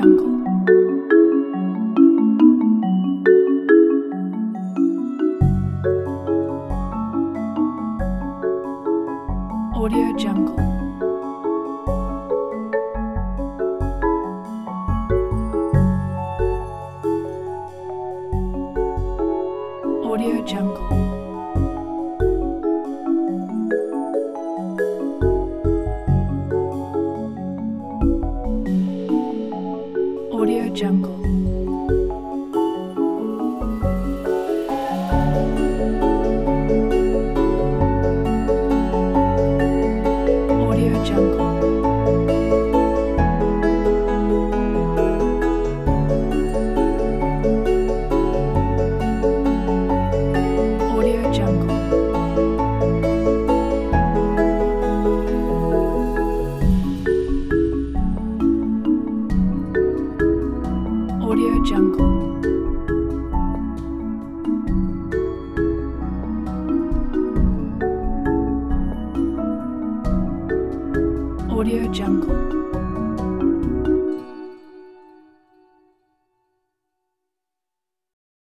Jungle. Audio Jungle. Audio Jungle. Audio Jungle. Audio Jungle. Audio Jungle. Audio Jungle. Audio Jungle.